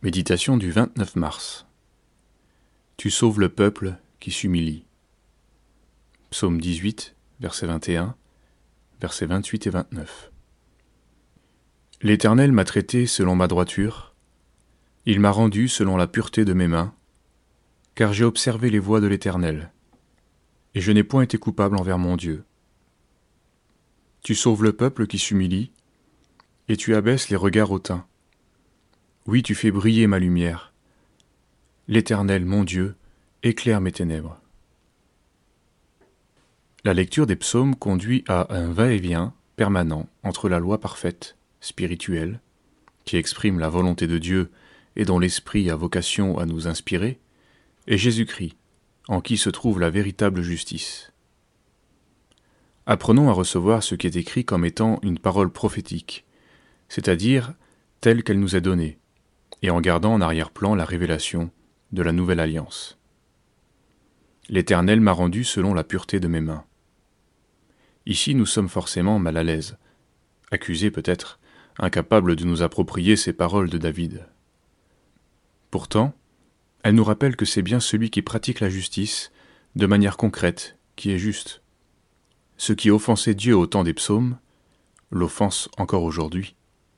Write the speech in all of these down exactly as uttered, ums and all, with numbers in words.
Méditation du vingt-neuf mars. Tu sauves le peuple qui s'humilie. Psaume dix-huit, versets vingt et un, versets vingt-huit et vingt-neuf. L'Éternel m'a traité selon ma droiture, il m'a rendu selon la pureté de mes mains, car j'ai observé les voies de l'Éternel, et je n'ai point été coupable envers mon Dieu. Tu sauves le peuple qui s'humilie, et tu abaisses les regards hautains. Oui, tu fais briller ma lumière. L'Éternel, mon Dieu, éclaire mes ténèbres. La lecture des psaumes conduit à un va-et-vient permanent entre la loi parfaite, spirituelle, qui exprime la volonté de Dieu et dont l'Esprit a vocation à nous inspirer, et Jésus-Christ, en qui se trouve la véritable justice. Apprenons à recevoir ce qui est écrit comme étant une parole prophétique, c'est-à-dire telle qu'elle nous est donnée, et en gardant en arrière-plan la révélation de la nouvelle alliance. L'Éternel m'a rendu selon la pureté de mes mains. Ici, nous sommes forcément mal à l'aise, accusés peut-être, incapables de nous approprier ces paroles de David. Pourtant, elles nous rappellent que c'est bien celui qui pratique la justice de manière concrète qui est juste. Ce qui offensait Dieu au temps des psaumes, l'offense encore aujourd'hui.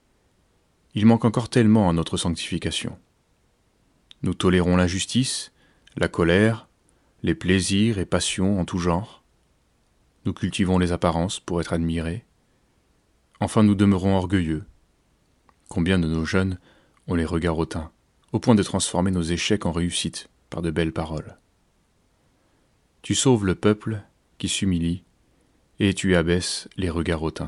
Il manque encore tellement à notre sanctification. Nous tolérons l'injustice, la colère, les plaisirs et passions en tout genre. Nous cultivons les apparences pour être admirés. Enfin, nous demeurons orgueilleux. Combien de nos jeunes ont les regards hautains, au point de transformer nos échecs en réussites par de belles paroles. Tu sauves le peuple qui s'humilie, et tu abaisses les regards hautains.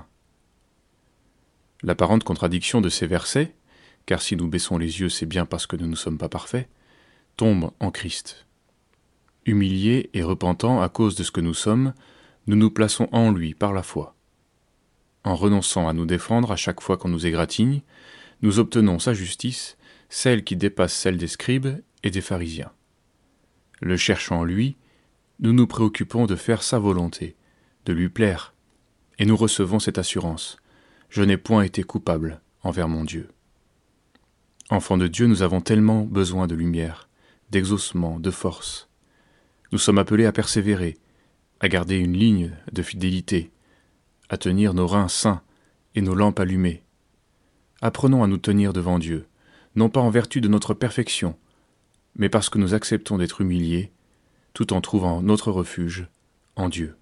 L'apparente contradiction de ces versets, car si nous baissons les yeux, c'est bien parce que nous ne sommes pas parfaits, tombe en Christ. Humiliés et repentants à cause de ce que nous sommes, nous nous plaçons en lui par la foi. En renonçant à nous défendre à chaque fois qu'on nous égratigne, nous obtenons sa justice, celle qui dépasse celle des scribes et des pharisiens. Le cherchant lui, nous nous préoccupons de faire sa volonté, de lui plaire, et nous recevons cette assurance. Je n'ai point été coupable envers mon Dieu. Enfants de Dieu, nous avons tellement besoin de lumière, d'exaucement, de force. Nous sommes appelés à persévérer, à garder une ligne de fidélité, à tenir nos reins sains et nos lampes allumées. Apprenons à nous tenir devant Dieu, non pas en vertu de notre perfection, mais parce que nous acceptons d'être humiliés, tout en trouvant notre refuge en Dieu.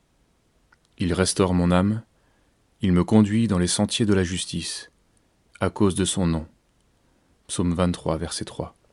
Il restaure mon âme, il me conduit dans les sentiers de la justice, à cause de son nom. Psaume vingt-trois, verset trois.